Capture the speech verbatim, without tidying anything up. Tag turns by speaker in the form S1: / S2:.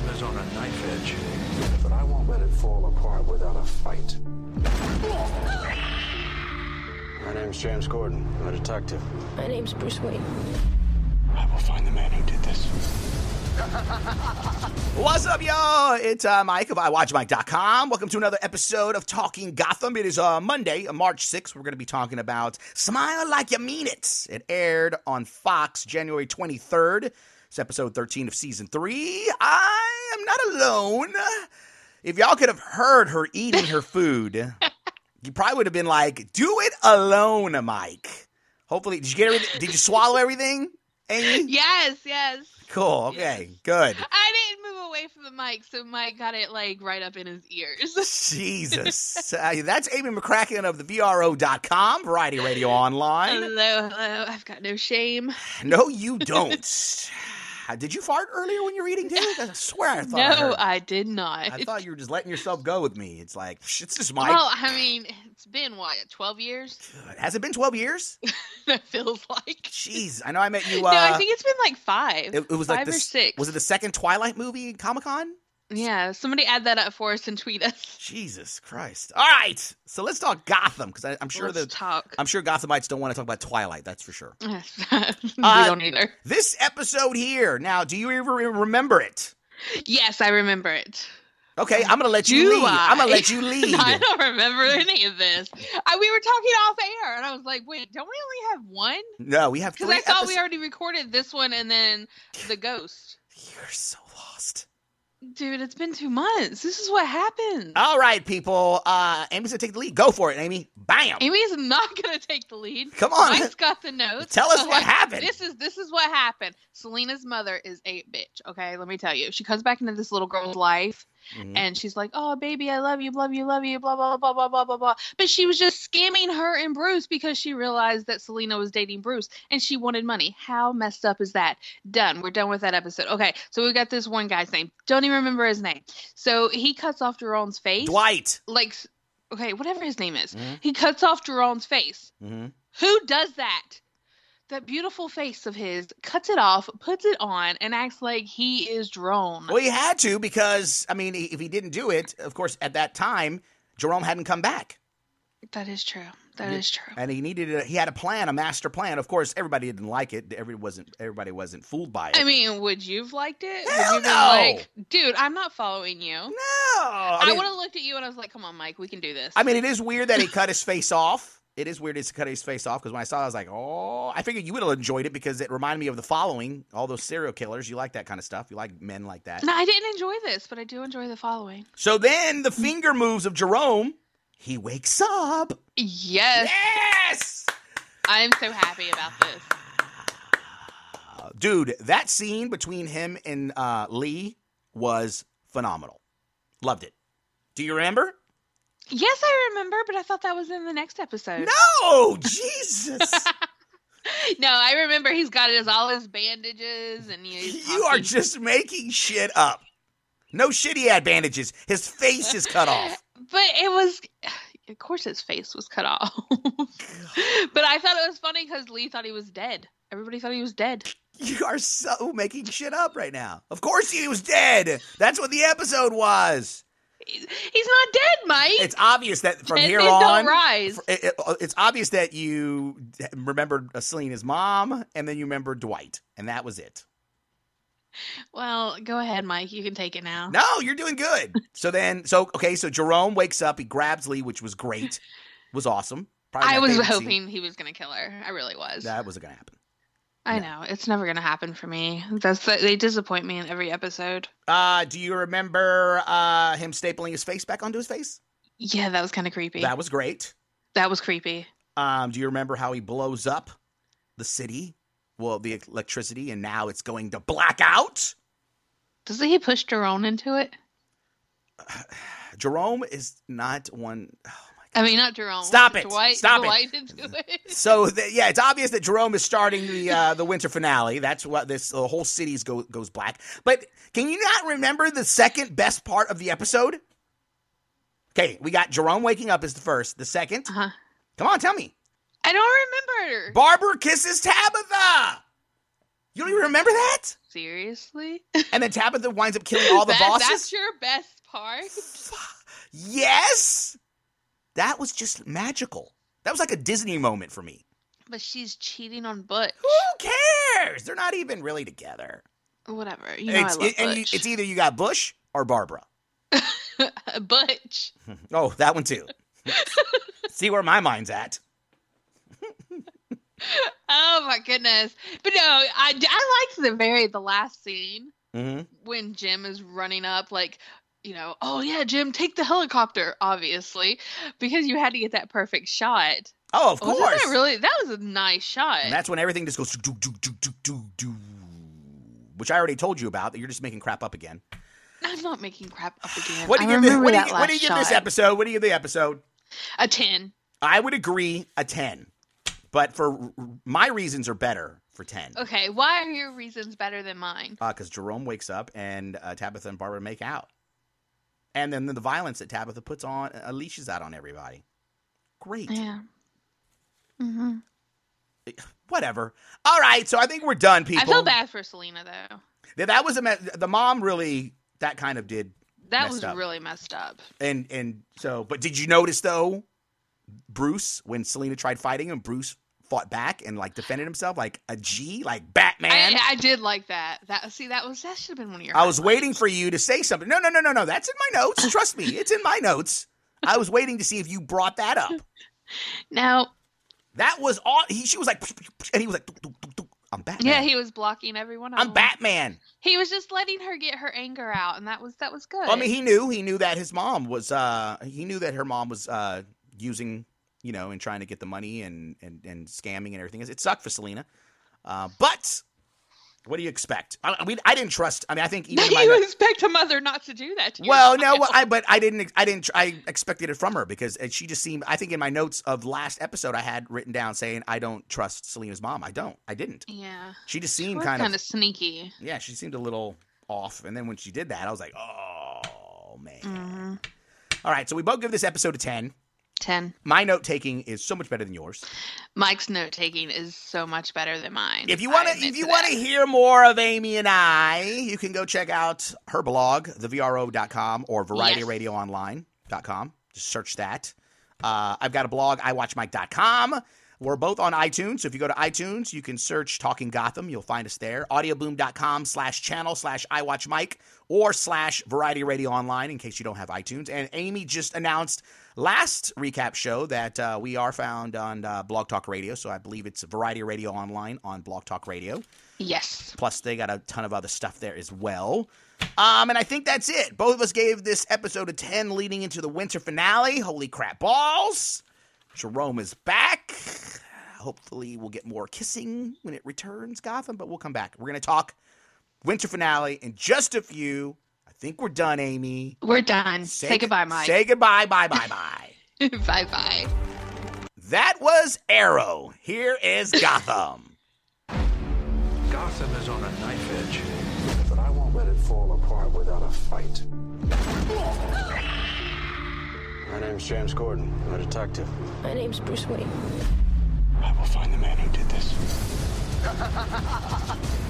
S1: is on a knife edge.
S2: But I won't let it fall apart without a fight.
S3: My name's James Gordon. I'm a detective.
S4: My name's Bruce Wayne.
S3: I will find the man who did this.
S5: What's up, y'all? It's uh, Mike of I Watch Mike dot com. Welcome to another episode of Talking Gotham. It is uh, Monday, uh, March sixth. We're going to be talking about Smile Like You Mean It. It aired on Fox January twenty-third. It's episode thirteen of season three. I am not alone. If y'all could have heard her eating her food, you probably would have been like, do it alone, Mike. Hopefully, did you get everything? Did you swallow everything, Amy?
S6: Yes, yes.
S5: Cool. Okay, yes. Good.
S6: I didn't move away from the mic, so Mike got it like right up in his ears.
S5: Jesus. uh, that's Amy McCracken of the V R O dot com, Variety Radio Online.
S6: Hello, hello. I've got no shame.
S5: No, you don't. Did you fart earlier when you were eating too? I swear I thought
S6: No,
S5: I heard.
S6: I did not.
S5: I thought you were just letting yourself go with me. It's like, it's just Mike.
S6: Well, I mean, it's been, what, twelve years?
S5: Has it been twelve years?
S6: That feels like.
S5: Jeez, I know I met you. Uh,
S6: no, I think it's been like five.
S5: It, it was
S6: five
S5: like
S6: or
S5: this,
S6: six.
S5: Was it the second Twilight movie, Comic-Con?
S6: Yeah, somebody add that up for us and tweet us.
S5: Jesus Christ! All right, so let's talk Gotham because I'm sure
S6: let's
S5: that
S6: talk.
S5: I'm sure Gothamites don't want to talk about Twilight. That's for sure.
S6: we
S5: uh,
S6: don't either.
S5: This episode here. Now, do you ever remember it?
S6: Yes, I remember it.
S5: Okay, I'm gonna let you
S6: Do
S5: lead.
S6: I?
S5: I'm gonna let you lead.
S6: I don't remember any of this. I, we were talking off air, and I was like, "Wait, don't we only have one?"
S5: No, we have three.
S6: Because I thought
S5: episodes.
S6: we already recorded this one and then the ghost.
S5: You're so lost.
S6: Dude, it's been two months. This is what happens.
S5: All right, people. Uh, Amy's gonna take the lead. Go for it, Amy. Bam.
S6: Amy's not gonna take the lead.
S5: Come on.
S6: Mike's got the notes.
S5: Tell us
S6: Okay,
S5: what happened.
S6: This is this is what happened. Selena's mother is a bitch. Okay, let me tell you. She comes back into this little girl's life. Mm-hmm. And she's like, oh, baby, I love you, love you, love you, blah, blah, blah, blah, blah, blah, blah. But she was just scamming her and Bruce because she realized that Selena was dating Bruce and she wanted money. How messed up is that? Done. We're done with that episode. Okay, so we got this one guy's name. Don't even remember his name. So he cuts off Jerome's face.
S5: Dwight.
S6: Like, okay, whatever his name is.
S5: Mm-hmm.
S6: He cuts off Jerome's face.
S5: Mm-hmm.
S6: Who does that? That beautiful face of his, cuts it off, puts it on, and acts like he is Jerome.
S5: Well, he had to because, I mean, if he didn't do it, of course, at that time, Jerome hadn't come back.
S6: That is true. That is true.
S5: And he needed a, he had a plan, a master plan. Of course, everybody didn't like it. Everybody wasn't everybody wasn't fooled by it.
S6: I mean, would you've liked it?
S5: Hell
S6: would you
S5: no.
S6: been like, dude, I'm not following you.
S5: No. I,
S6: I,
S5: mean,
S6: would have looked at you and I was like, come on, Mike, we can do this.
S5: I mean, it is weird that he cut his face off. It is weird to cut his face off because when I saw it, I was like, oh, I figured you would have enjoyed it because it reminded me of The Following, all those serial killers. You like that kind of stuff. You like men like that.
S6: No, I didn't enjoy this, but I do enjoy The Following.
S5: So then the finger moves of Jerome, he wakes up.
S6: Yes.
S5: Yes!
S6: I'm so happy about this.
S5: Dude, that scene between him and uh, Lee was phenomenal. Loved it. Do you remember?
S6: Yes, I remember, but I thought that was in the next episode.
S5: No! Jesus!
S6: No, I remember he's got his all his bandages and he's
S5: You are just making shit up. No shit he had bandages. His face is cut off.
S6: But it was, of course his face was cut off. But I thought it was funny because Lee thought he was dead. Everybody thought he was dead.
S5: You are so making shit up right now. Of course he was dead. That's what the episode was.
S6: He's not dead, Mike.
S5: It's obvious that from
S6: Dead
S5: here
S6: men
S5: on,
S6: don't rise.
S5: It, it, it's obvious that you remembered Selena's mom, and then you remembered Dwight, and that was it.
S6: Well, go ahead, Mike. You can take it now.
S5: No, you're doing good. So then, so okay, so Jerome wakes up, he grabs Lee, which was great, was awesome. Probably
S6: I
S5: my
S6: was
S5: favorite
S6: hoping
S5: scene.
S6: he was going to kill her. I really was.
S5: That wasn't gonna happen.
S6: I
S5: No.
S6: know. It's never going to happen for me. That's the, they disappoint me in every episode.
S5: Uh, do you remember uh, him stapling his face back onto his face?
S6: Yeah, that was kind of creepy.
S5: That was great.
S6: That was creepy.
S5: Um, do you remember how he blows up the city? Well, the electricity, and now it's going to black out.
S6: Doesn't he push Jerome into it?
S5: Jerome is not one. Oh
S6: I mean, not Jerome.
S5: Stop it.
S6: Dwight,
S5: Stop
S6: Dwight
S5: it.
S6: into it.
S5: So the, yeah, it's obvious that Jerome is starting the uh, the winter finale. That's what this the whole city's go, goes black. But can you not remember the second best part of the episode? Okay, we got Jerome waking up as the first. The second,
S6: Uh-huh.
S5: come on, tell me.
S6: I don't remember.
S5: Barbara kisses Tabitha. You don't even remember that?
S6: Seriously?
S5: And then Tabitha winds up killing all the
S6: that,
S5: bosses?
S6: That's your best part?
S5: Yes! That was just magical. That was like a Disney moment for me.
S6: But she's cheating on Butch.
S5: Who cares? They're not even really together.
S6: Whatever. You know
S5: it's,
S6: I love
S5: it, and you,
S6: Butch.
S5: it's either you got Bush or Barbara.
S6: Butch.
S5: Oh, that one too. See where my mind's at.
S6: Oh my goodness. But no, I, I liked the very, the last scene
S5: Mm-hmm.
S6: when Jim is running up like, you know, oh yeah, Jim, take the helicopter, obviously, because you had to get that perfect shot.
S5: Oh, of course.
S6: Wasn't that really, that was a nice shot.
S5: And that's when everything just goes do do do do do do, which I already told you about. That you're just making crap up again.
S6: I'm not making crap up again.
S5: What do you
S6: I
S5: give this?
S6: remember
S5: What do you,
S6: that
S5: what do you
S6: last
S5: give this
S6: shot.
S5: episode? What do you give the episode?
S6: A ten.
S5: I would agree a ten, but for my reasons are better for ten.
S6: Okay, why are your reasons better than mine?
S5: Because uh, Jerome wakes up and uh, Tabitha and Barbara make out, and then the violence that Tabitha puts on uh, leashes out on everybody. Great.
S6: Yeah. Mm-hmm.
S5: Whatever. All right, so I think we're done, people.
S6: I feel bad for Selena though.
S5: That, that was a me- the mom really that kind of did.
S6: That
S5: messed
S6: was
S5: up.
S6: really messed up.
S5: And and so, but did you notice though, Bruce, when Selena tried fighting him, Bruce fought back and like defended himself like a G, like Batman.
S6: I, I did like that. That see, that was that should have been one of your.
S5: I was
S6: highlights.
S5: waiting for you to say something. No, no, no, no, no. That's in my notes. Trust me, it's in my notes. I was waiting to see if you brought that up.
S6: Now,
S5: That was all. He she was like, and he was like, "Duk, duk, duk, duk. I'm Batman.
S6: yeah, he was blocking everyone.
S5: I'm
S6: else.
S5: Batman.
S6: He was just letting her get her anger out, and that was that was good.
S5: I mean, he knew. He knew that his mom was. Uh, he knew that her mom was uh, using, you know, and trying to get the money and and, and scamming and everything. It sucked for Selena, uh, but what do you expect? I, I mean, I didn't trust. I mean, I think even in my
S6: you expect a mother not to do that to your
S5: well, no,
S6: child.
S5: well, I but I didn't. I didn't. I expected it from her because she just seemed. I think in my notes of last episode, I had written down saying I don't trust Selena's mom. I don't. I didn't.
S6: Yeah,
S5: She just
S6: she
S5: seemed
S6: was
S5: kind of.
S6: kind of sneaky.
S5: Yeah, she seemed a little off. And then when she did that, I was like, oh man.
S6: Mm-hmm.
S5: All right, so we both give this episode a ten.
S6: Ten.
S5: My note taking is so much better than yours.
S6: Mike's note taking is so much better than mine.
S5: If you want
S6: I
S5: to,
S6: admit
S5: if you
S6: to
S5: want to
S6: that.
S5: hear more of Amy and I, you can go check out her blog, the V R O dot com or variety radio online dot com. Just search that. Uh, I've got a blog, i watch mike dot com. We're both on iTunes, so if you go to iTunes, you can search Talking Gotham. You'll find us there. audioboom.com slash channel slash iWatchMike or slash Variety Radio Online in case you don't have iTunes. And Amy just announced last recap show that uh, we are found on uh, Blog Talk Radio, so I believe it's Variety Radio Online on Blog Talk Radio.
S6: Yes.
S5: Plus, they got a ton of other stuff there as well. Um, and I think that's it. Both of us gave this episode a ten leading into the winter finale. Holy crap balls. Jerome is back. Hopefully we'll get more kissing when it returns, Gotham, but we'll come back. We're going to talk winter finale in just a few. I think we're done, Amy.
S6: We're done. Say, say goodbye, Mike.
S5: Say goodbye, bye, bye, bye.
S6: Bye-bye.
S5: That was Arrow. Here is Gotham.
S2: Gotham is on a knife edge, but I won't let it fall apart without a fight.
S3: My name's James Gordon. I'm a detective.
S1: My name's Bruce Wayne.
S3: I will find the man who did this.